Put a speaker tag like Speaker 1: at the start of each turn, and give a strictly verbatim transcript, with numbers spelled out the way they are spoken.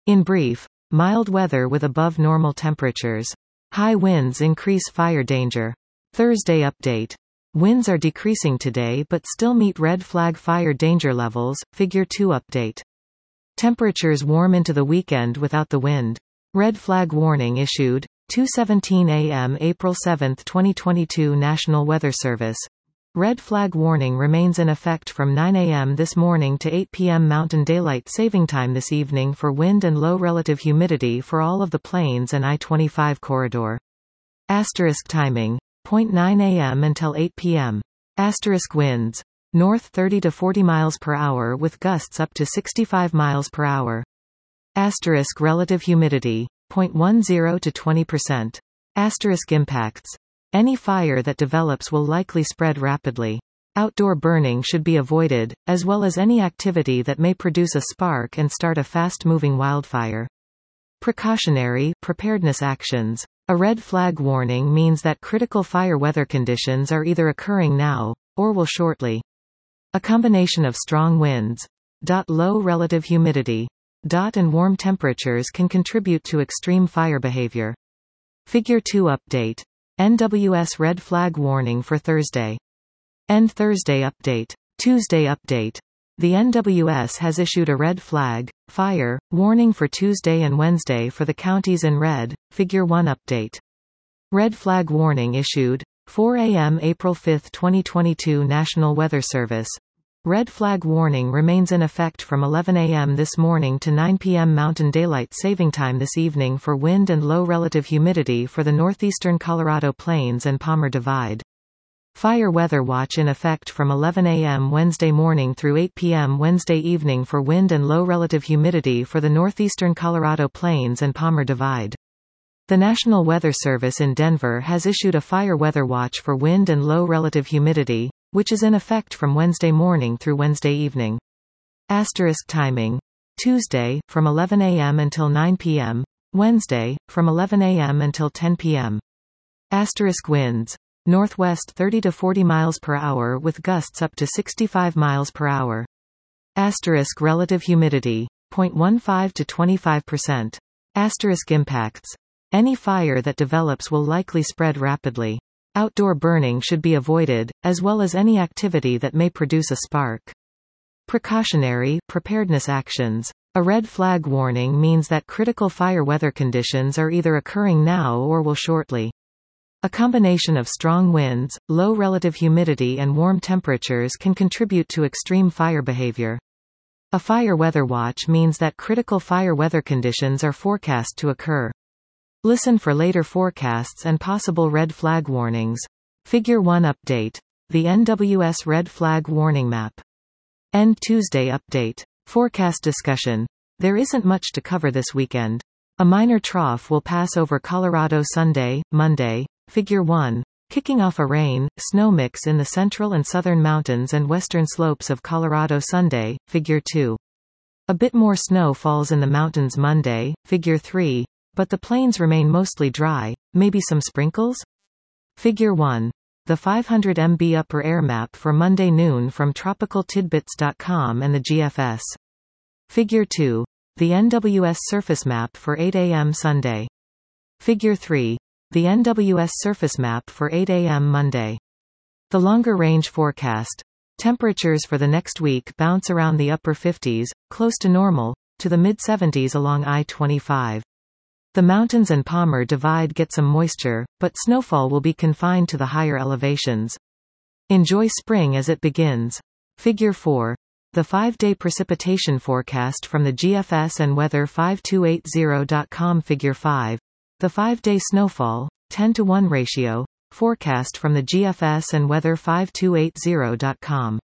Speaker 1: In brief, mild weather with above normal temperatures. High winds increase fire danger. Thursday update. Winds are decreasing today but still meet red flag fire danger levels, Figure two update. Temperatures warm into the weekend without the wind. Red flag warning issued. two seventeen a m April seventh twenty twenty-two National Weather Service. Red flag warning remains in effect from nine a m this morning to eight p m Mountain Daylight Saving Time this evening for wind and low relative humidity for all of the plains and I twenty-five corridor. Asterisk timing. nine a m until eight p m Asterisk winds. North thirty to forty miles per hour with gusts up to sixty-five miles per hour. Asterisk relative humidity. ten to twenty percent. Asterisk impacts. Any fire that develops will likely spread rapidly. Outdoor burning should be avoided, as well as any activity that may produce a spark and start a fast-moving wildfire. Precautionary preparedness actions. A red flag warning means that critical fire weather conditions are either occurring now, or will shortly. A combination of strong winds, low relative humidity, and warm temperatures can contribute to extreme fire behavior. Figure two update. N W S red flag warning for Thursday. End Thursday update. Tuesday update. The N W S has issued a red flag, fire, warning for Tuesday and Wednesday for the counties in red, Figure one update. Red flag warning issued. four a m April fifth twenty twenty-two National Weather Service. Red flag warning remains in effect from eleven a m this morning to nine p m Mountain Daylight Saving Time this evening for wind and low relative humidity for the northeastern Colorado Plains and Palmer Divide. Fire weather watch in effect from eleven a m Wednesday morning through eight p m Wednesday evening for wind and low relative humidity for the northeastern Colorado Plains and Palmer Divide. The National Weather Service in Denver has issued a fire weather watch for wind and low relative humidity, which is in effect from Wednesday morning through Wednesday evening. Asterisk timing. Tuesday, from eleven a m until nine p m Wednesday, from eleven a m until ten p m Asterisk winds. Northwest thirty to forty miles per hour with gusts up to sixty-five miles per hour. Asterisk relative humidity. fifteen to twenty-five percent. Asterisk impacts. Any fire that develops will likely spread rapidly. Outdoor burning should be avoided, as well as any activity that may produce a spark. Precautionary preparedness actions. A red flag warning means that critical fire weather conditions are either occurring now or will shortly. A combination of strong winds, low relative humidity and warm temperatures can contribute to extreme fire behavior. A fire weather watch means that critical fire weather conditions are forecast to occur. Listen for later forecasts and possible red flag warnings. Figure one update. The N W S red flag warning map. End Tuesday update. Forecast discussion. There isn't much to cover this weekend. A minor trough will pass over Colorado Sunday, Monday, Figure one, kicking off a rain, snow mix in the central and southern mountains and western slopes of Colorado Sunday, Figure two. A bit more snow falls in the mountains Monday, Figure three, but the plains remain mostly dry, maybe some sprinkles? Figure one. The five hundred megabyte upper air map for Monday noon from tropical tidbits dot com and the G F S. Figure two. The N W S surface map for eight a m Sunday. Figure three. The N W S surface map for eight a m Monday. The longer range forecast. Temperatures for the next week bounce around the upper fifties, close to normal, to the mid seventies along I twenty-five. The mountains and Palmer Divide get some moisture, but snowfall will be confined to the higher elevations. Enjoy spring as it begins. Figure four. The five-day precipitation forecast from the G F S and weather five two eight zero dot com. Figure five. The five-day snowfall, ten to one ratio, forecast from the G F S and weather five two eight zero dot com.